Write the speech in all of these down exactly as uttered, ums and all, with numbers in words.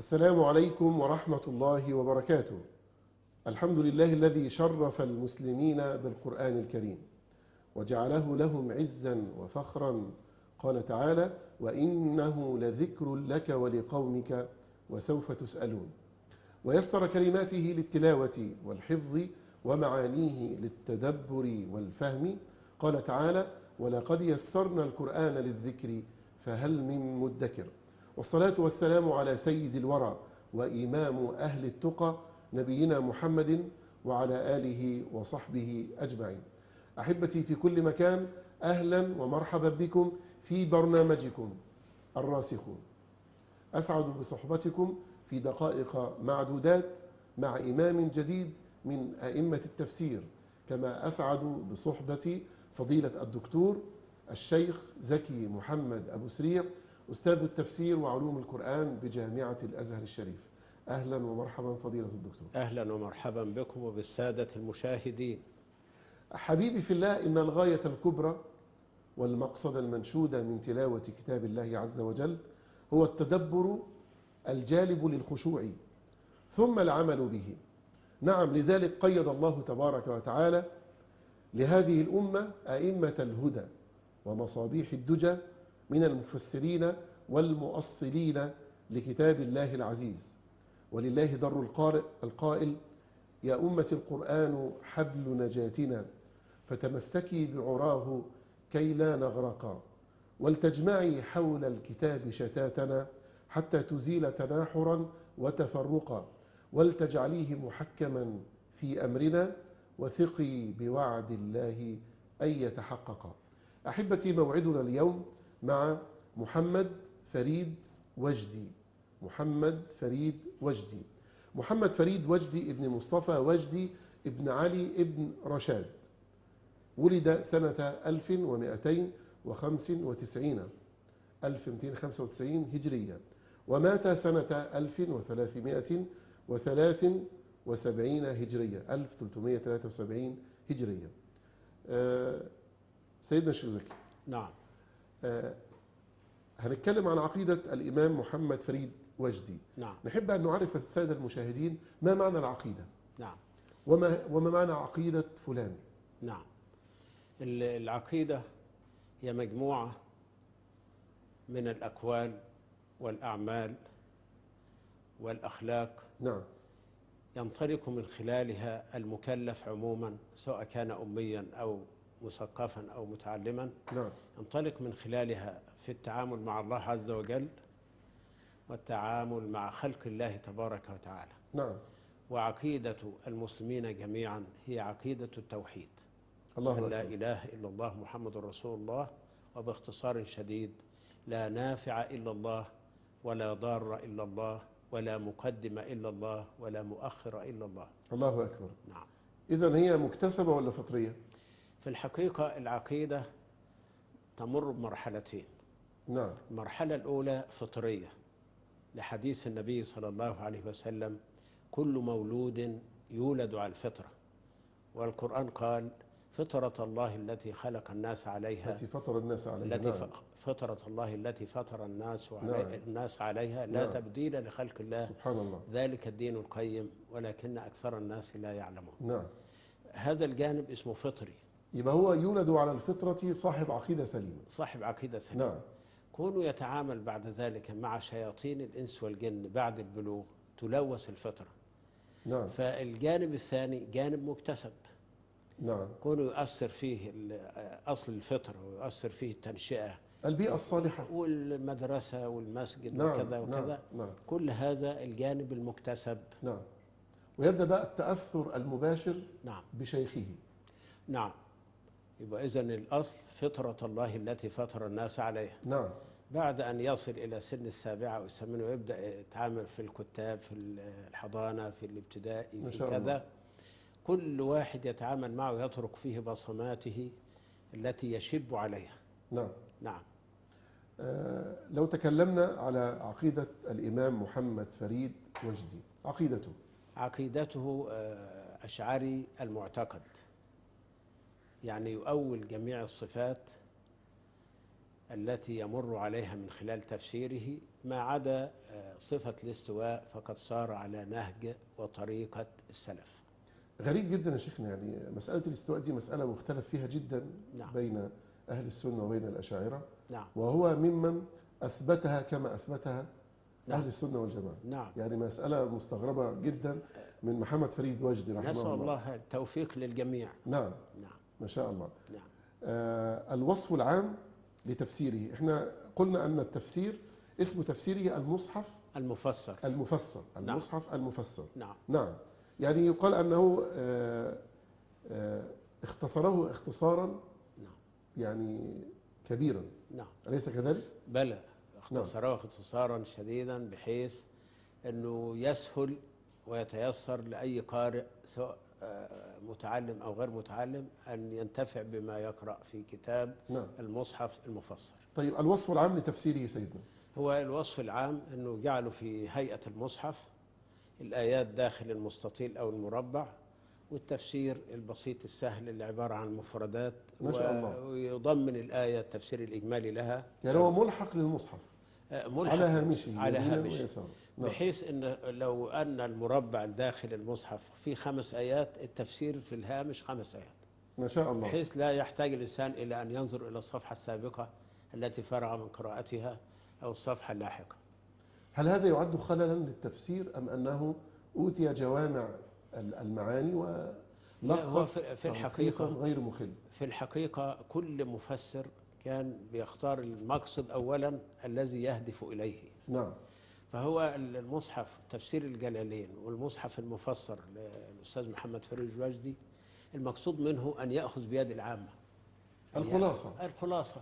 السلام عليكم ورحمة الله وبركاته. الحمد لله الذي شرف المسلمين بالقرآن الكريم وجعله لهم عزا وفخرا. قال تعالى: وإنه لذكر لك ولقومك وسوف تسألون. ويسر كلماته للتلاوة والحفظ ومعانيه للتدبر والفهم. قال تعالى: ولقد يسرنا القرآن للذكر فهل من مدكر. والصلاة والسلام على سيد الورى وإمام أهل التقى نبينا محمد وعلى آله وصحبه أجمعين. أحبتي في كل مكان، أهلا ومرحبا بكم في برنامجكم الراسخون. أسعد بصحبتكم في دقائق معدودات مع إمام جديد من أئمة التفسير، كما أسعد بصحبة فضيلة الدكتور الشيخ زكي محمد أبو سريع، أستاذ التفسير وعلوم القرآن بجامعة الأزهر الشريف. أهلا ومرحبا فضيلة الدكتور. أهلا ومرحبا بكم وبالسادة المشاهدين. حبيبي في الله، إن الغاية الكبرى والمقصد المنشود من تلاوة كتاب الله عز وجل هو التدبر الجالب للخشوع ثم العمل به. نعم، لذلك قيد الله تبارك وتعالى لهذه الأمة أئمة الهدى ومصابيح الدجى من المفسرين والمؤصلين لكتاب الله العزيز. ولله در القارئ القائل: يا أمة القرآن حبل نجاتنا، فتمسكي بعراه كي لا نغرقا، ولتجمعي حول الكتاب شتاتنا حتى تزيل تناحرا وتفرقا، ولتجعليه محكما في أمرنا، وثقي بوعد الله أن يتحققا. أحبتي، موعدنا اليوم مع محمد فريد وجدي. محمد فريد وجدي محمد فريد وجدي ابن مصطفى وجدي ابن علي ابن رشاد، ولد سنة ألف ومئتين وخمسة وتسعين ألف ومئتين وخمسة وتسعين هجرية، ومات سنة ألف وثلاثمئة وثلاث وسبعين هجرية ألف وثلاثمئة وثلاثة وسبعين هجرية. أه سيدنا الشيخ زكي، نعم. أه هنتكلم عن عقيدة الإمام محمد فريد وجدي. نعم. نحب أن نعرف السادة المشاهدين ما معنى العقيدة. نعم. وما, وما معنى عقيدة فلان. نعم. العقيدة هي مجموعة من الأقوال والأعمال والأخلاق، نعم، ينطلق من خلالها المكلف عموما، سواء كان أميا أو مثقفا أو متعلما. نعم. ينطلق من خلالها في التعامل مع الله عز وجل والتعامل مع خلق الله تبارك وتعالى. نعم. وعقيدة المسلمين جميعا هي عقيدة التوحيد، الله أن لا أكبر. إله إلا الله محمد رسول الله. وباختصار شديد: لا نافع إلا الله، ولا ضار إلا الله، ولا مقدم إلا الله، ولا مؤخر إلا الله. الله أكبر. نعم. إذن هي مكتسبة ولا فطرية؟ في الحقيقة العقيدة تمر بمرحلتين. نعم. المرحلة الأولى فطرية، لحديث النبي صلى الله عليه وسلم: كل مولود يولد على الفطرة. والقرآن قال: فطرة الله التي خلق الناس عليها التي فطر الناس عليها. التي نعم. فطرة الله التي فطر الناس نعم. علي الناس عليها لا نعم. تبديل لخلق الله، سبحان الله. ذلك الدين القيم ولكن أكثر الناس لا يعلمون. نعم. هذا الجانب اسمه فطري. يبقى هو يولد على الفطرة صاحب عقيدة سليمة. صاحب عقيدة سليمة. نعم. كونه يتعامل بعد ذلك مع شياطين الإنس والجن بعد البلوغ تلوث الفطرة. نعم. فالجانب الثاني جانب مكتسب. نعم. كونه يؤثر فيه أصل الفطرة ويؤثر فيه التنشئة، البيئة الصالحة والمدرسة والمسجد. نعم. وكذا وكذا. نعم. نعم. كل هذا الجانب المكتسب. نعم. ويبدأ بقى التأثر المباشر نعم. بشيخه. نعم. يبقى إذن الأصل فطرة الله التي فطر الناس عليها. نعم. بعد أن يصل إلى سن السابعة أو الثامنة ويبدأ يتعامل في الكتاب، في الحضانة، في الابتدائي، في كذا الله. كل واحد يتعامل معه يترك فيه بصماته التي يشب عليها. نعم. نعم. آه لو تكلمنا على عقيدة الإمام محمد فريد وجدي، عقيدته عقيدته أشعري المعتقد، يعني يؤول جميع الصفات التي يمر عليها من خلال تفسيره، ما عدا صفة الاستواء فقد صار على نهج وطريقة السلف. غريب جدا يا شيخنا، يعني مسألة الاستواء دي مسألة مختلف فيها جدا. نعم. بين أهل السنة وبين الأشاعرة. نعم. وهو ممن أثبتها كما أثبتها نعم. أهل السنة والجماعة. نعم. يعني مسألة مستغربة جدا من محمد فريد وجدي رحمه الله. نسأل الله التوفيق للجميع. نعم. نعم. ما شاء الله. نعم. آه الوصف العام لتفسيره، احنا قلنا أن التفسير اسم تفسيره المصحف المفسر. المفسر المصحف. نعم. المفسر. نعم. نعم. يعني يقال أنه آه آه اختصره اختصارا. نعم. يعني كبيرا. نعم. أليس كذلك؟ بلى، اختصره. نعم. اختصارا شديدا بحيث أنه يسهل ويتيسر لأي قارئ سواء متعلم أو غير متعلم أن ينتفع بما يقرأ في كتاب. نعم. المصحف المفسر. طيب الوصف العام لتفسيره سيدنا؟ هو الوصف العام أنه جعله في هيئة المصحف، الآيات داخل المستطيل أو المربع، والتفسير البسيط السهل اللي عبارة عن مفردات. ما شاء الله. ويضمن الآية التفسير الإجمالي لها. يعني هو ملحق للمصحف ملحق على هامشه على هامشه. نعم. بحيث أن لو أن المربع داخل المصحف فيه خمس آيات، التفسير في الهامش خمس آيات. ما شاء الله. بحيث لا يحتاج الإنسان إلى أن ينظر إلى الصفحة السابقة التي فرغ من قراءتها أو الصفحة اللاحقة. هل هذا يعد خللا للتفسير أم أنه أوتي جوامع المعاني ولخص في الحقيقة غير مخل؟ في الحقيقة كل مفسر كان بيختار المقصد أولا الذي يهدف إليه. نعم. فهو المصحف تفسير الجلالين والمصحف المفسر للأستاذ محمد فريد وجدي، المقصود منه أن يأخذ بيد العامة الخلاصة. يعني الخلاصة.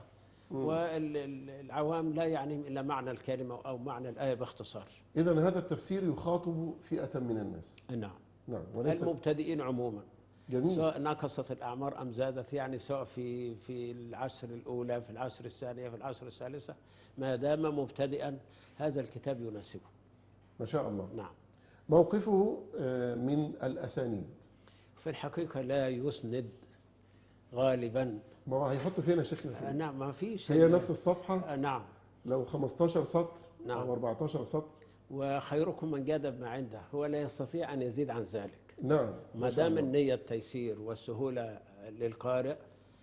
والعوام لا يعني إلا معنى الكلمة أو معنى الآية باختصار. إذن هذا التفسير يخاطب فئة من الناس. نعم. نعم. وليس المبتدئين عموما. جميل. سواء نقصت الأعمار أم زادت، يعني سواء في في العشر الأولى، في العشر الثانية، في العشر الثالثة، ما دام مبتدئا هذا الكتاب يناسبه. ما شاء الله. نعم. موقفه من الأسانيد؟ في الحقيقة لا يسند غالبا. ما هو هيحط فينا شيخنا؟ آه نعم. ما فيش. هي نفس الصفحة. آه نعم. لو خمستاشر سطر. نعم. أو أربعتاشر سطر. وخيركم من جاد بما عنده، هو لا يستطيع أن يزيد عن ذلك. نعم. ما دام النية التيسير والسهولة للقارئ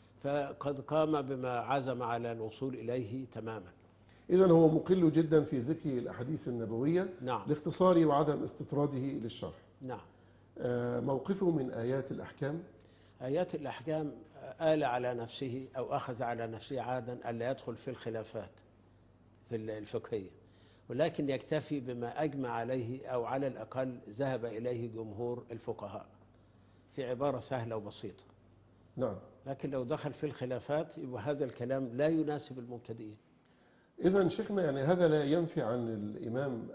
فقد قام بما عزم على الوصول إليه تماما. إذن هو مقل جدا في ذكر الأحاديث النبوية. نعم. لاختصاره وعدم استطراده للشرح. نعم. موقفه من آيات الأحكام؟ آيات الأحكام آل على نفسه أو أخذ على نفسه عادا ألا يدخل في الخلافات في الفقهية، ولكن يكتفي بما أجمع عليه أو على الأقل ذهب إليه جمهور الفقهاء في عبارة سهلة وبسيطة. نعم. لكن لو دخل في الخلافات يبقى هذا الكلام لا يناسب المبتدئين. إذن شيخنا يعني هذا لا ينفي عن الإمام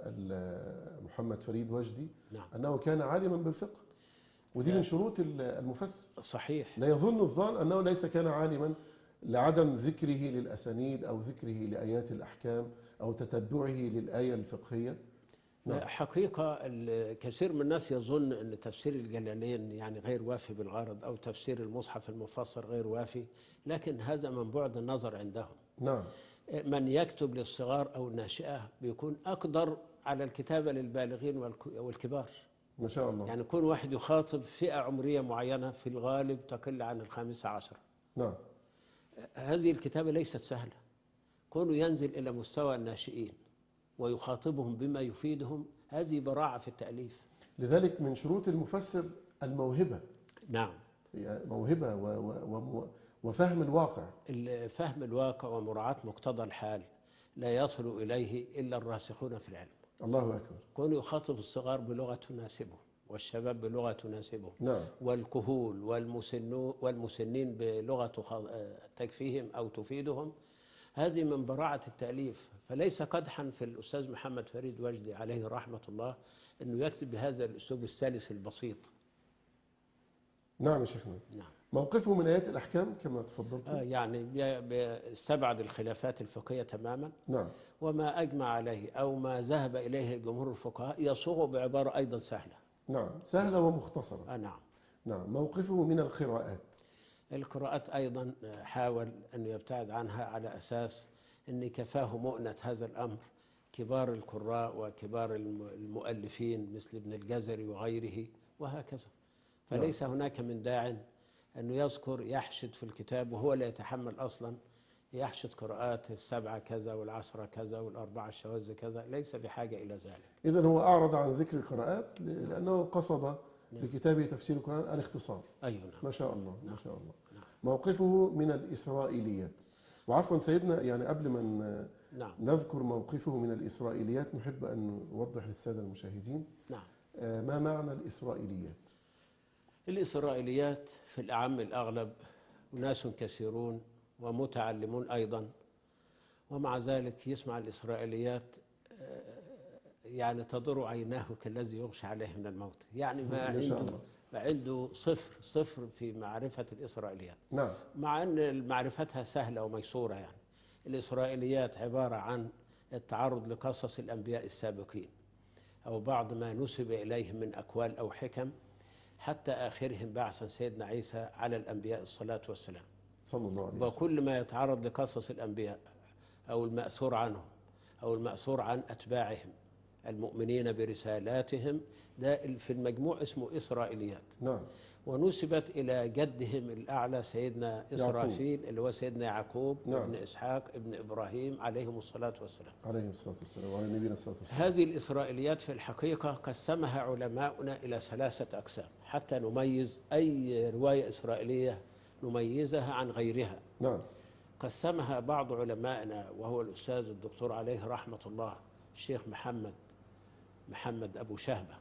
محمد فريد وجدي. نعم. أنه كان عالما بالفقه، ودي من شروط المفسر. صحيح. لا يظن الظان أنه ليس كان عالما لعدم ذكره للأسانيد أو ذكره لآيات الأحكام أو تتبعه للآية الفقهية. نعم. حقيقة الكثير من الناس يظن أن تفسير الجلالين يعني غير وافي بالغرض، أو تفسير المصحف المفسر غير وافي، لكن هذا من بعد النظر عندهم. نعم. من يكتب للصغار أو الناشئة بيكون أقدر على الكتابة للبالغين والكبار. ما شاء الله. يعني يكون واحد يخاطب فئة عمرية معينة في الغالب تقل عن الخامسة عشر. نعم. هذه الكتابة ليست سهلة، كونه ينزل إلى مستوى الناشئين ويخاطبهم بما يفيدهم، هذه براعة في التأليف. لذلك من شروط المفسر الموهبة. نعم. موهبة و و و وفهم الواقع. فهم الواقع ومراعاة مقتضى الحال لا يصل إليه إلا الراسخون في العلم. الله أكبر. كونه يخاطب الصغار بلغة تناسبه، والشباب بلغة تناسبه. نعم. والكهول والمسنين بلغة تكفيهم أو تفيدهم، هذه من براعة التأليف. فليس قدحا في الأستاذ محمد فريد وجدي عليه رحمة الله أنه يكتب بهذا الأسلوب السلس البسيط. نعم يا شيخنا. نعم. موقفه من آيات الأحكام كما تفضلت. آه يعني استبعد الخلافات الفقهية تماما. نعم. وما أجمع عليه أو ما ذهب إليه جمهور الفقهاء يصوغ بعبارة أيضا سهلة. نعم. سهلة ومختصرة. آه نعم. نعم. موقفه من القراءات؟ القراءات أيضا حاول أن يبتعد عنها على أساس أن كفاه مؤنة هذا الأمر كبار القراء وكبار المؤلفين مثل ابن الجزري وغيره وهكذا. فليس هناك من داع أنه يذكر يحشد في الكتاب وهو لا يتحمل أصلا يحشد قراءات السبعة كذا والعشرة كذا والأربعة الشواذ كذا، ليس بحاجة إلى ذلك. إذن هو أعرض عن ذكر القراءات لأنه قصد بكتابه تفسير القرآن الاختصار. أيوة نعم. ما شاء الله ما شاء الله. نعم. موقفه من الإسرائيليات. وعفوا سيدنا، يعني قبل ما نعم. نذكر موقفه من الإسرائيليات نحب أن نوضح للسادة المشاهدين نعم. ما معنى الإسرائيليات. الإسرائيليات في الأعم الأغلب ناس كثيرون ومتعلمون أيضا، ومع ذلك يسمع الإسرائيليات يعني تضر عيناه كالذي يغشى عليه من الموت، يعني ما عنده ما عنده صفر صفر في معرفة الإسرائيليات. نعم. مع أن معرفتها سهلة وميسورة. يعني الإسرائيليات عبارة عن التعرض لقصص الأنبياء السابقين أو بعض ما نسب إليهم من أقوال أو حكم حتى آخرهم بعثا سيدنا عيسى على الأنبياء الصلاة والسلام صلى الله عليه وسلم. وكل ما يتعرض لقصص الأنبياء أو المأثور عنهم أو المأثور عن أتباعهم المؤمنين برسالاتهم ده في المجموع اسمه إسرائيليات. نعم. ونسبت إلى جدهم الأعلى سيدنا إسرافيل اللي هو سيدنا يعقوب. نعم. ابن إسحاق ابن إبراهيم عليهم الصلاة والسلام. عليهم الصلاة والسلام وعلى نبينا الصلاة والسلام. هذه الإسرائيليات في الحقيقة قسمها علماؤنا إلى ثلاثة أقسام حتى نميز أي رواية إسرائيلية نميزها عن غيرها. نعم. قسمها بعض علمائنا وهو الأستاذ الدكتور عليه رحمة الله الشيخ محمد محمد أبو شهبة،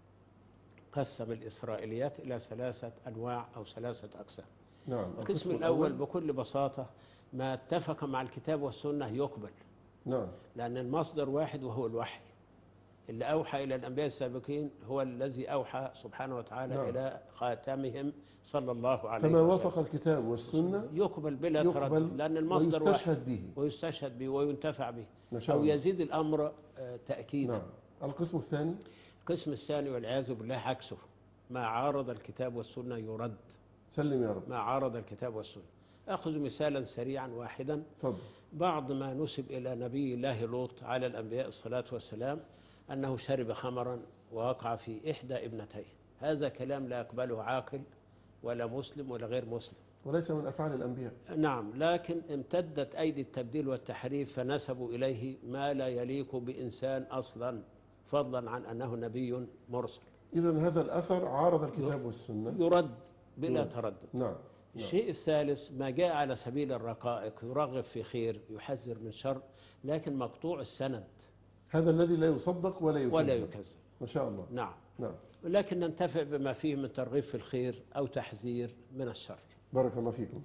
قسم الإسرائيليات إلى ثلاثة أنواع أو ثلاثة أقسام. نعم. القسم الأول بكل بساطة ما اتفق مع الكتاب والسنة يقبل. نعم. لأن المصدر واحد وهو الوحي اللي أوحى إلى الأنبياء السابقين هو الذي أوحى سبحانه وتعالى. نعم. إلى خاتمهم صلى الله عليه وسلم. فما وافق الكتاب والسنة يقبل بلا تردد لأن المصدر ويستشهد واحد به ويستشهد به وينتفع به أو يزيد الأمر تأكيدا. نعم. القسم الثاني القسم الثاني والعياذ بالله عكسه، ما عارض الكتاب والسنة يرد. سلم يا رب. ما عارض الكتاب والسنة. أخذ مثالا سريعا واحدا. طب. بعض ما نسب إلى نبي الله لوط على الأنبياء الصلاة والسلام أنه شرب خمرا ووقع في إحدى ابنتيه، هذا كلام لا يقبله عاقل ولا مسلم ولا غير مسلم وليس من أفعال الأنبياء. نعم. لكن امتدت أيدي التبديل والتحريف فنسبوا إليه ما لا يليق بإنسان أصلا فضلا عن أنه نبي مرسل. إذن هذا الأثر عارض الكتاب والسنة يرد بلا يرد. تردد. نعم. الشيء الثالث ما جاء على سبيل الرقائق يرغب في خير يحذر من شر لكن مقطوع السند، هذا الذي لا يصدق ولا يكذب. ولا يكذب. ما شاء الله. نعم. نعم. ولكن ننتفع بما فيه من ترغيب في الخير أو تحذير من الشر. بارك الله فيكم.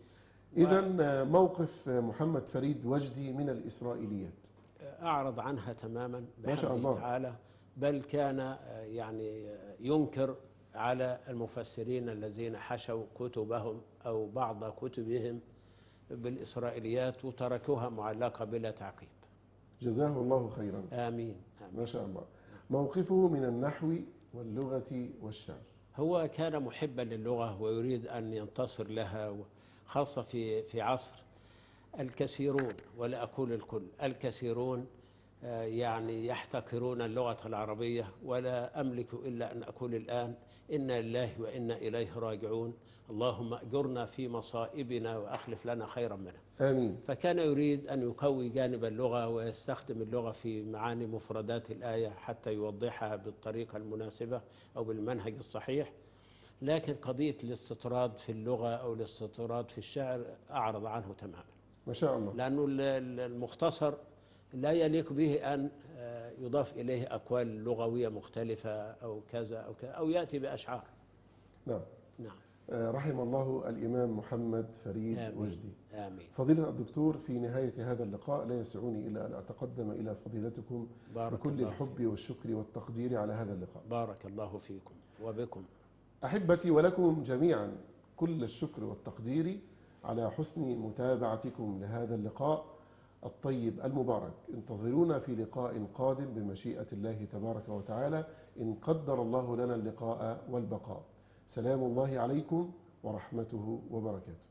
إذن موقف محمد فريد وجدي من الإسرائيليات أعرض عنها تماما ما شاء الله تعالى، بل كان يعني ينكر على المفسرين الذين حشوا كتبهم أو بعض كتبهم بالإسرائيليات وتركوها معلقة بلا تعقيب. جزاه الله خيرا. آمين. آمين. ما شاء الله. موقفه من النحو واللغة والشعر. هو كان محبا للغة ويريد أن ينتصر لها، خاصة في في عصر الكثيرون ولا أقول الكل، الكثيرون يعني يحتقرون اللغة العربية، ولا أملك إلا أن أقول الآن إنا لله وإنا إليه راجعون، اللهم أجرنا في مصائبنا وأخلف لنا خيرا منها. آمين. فكان يريد أن يقوي جانب اللغة ويستخدم اللغة في معاني مفردات الآية حتى يوضحها بالطريقة المناسبة أو بالمنهج الصحيح، لكن قضية الاستطراد في اللغة أو الاستطراد في الشعر أعرض عنه تماما. ما شاء الله. لأنه المختصر لا يليق به أن يضاف إليه أقوال لغوية مختلفة أو كذا أو كذا أو يأتي بأشعار. نعم. نعم. رحم الله الإمام محمد فريد آمين. وجدي. آمين. فضيلة الدكتور، في نهاية هذا اللقاء لا يسعني إلا أن أتقدم إلى فضيلتكم بكل الحب والشكر والتقدير على هذا اللقاء. بارك الله فيكم وبكم. أحبتي ولكم جميعا كل الشكر والتقدير على حسن متابعتكم لهذا اللقاء الطيب المبارك. انتظرونا في لقاء قادم بمشيئة الله تبارك وتعالى إن قدر الله لنا اللقاء والبقاء. سلام الله عليكم ورحمته وبركاته.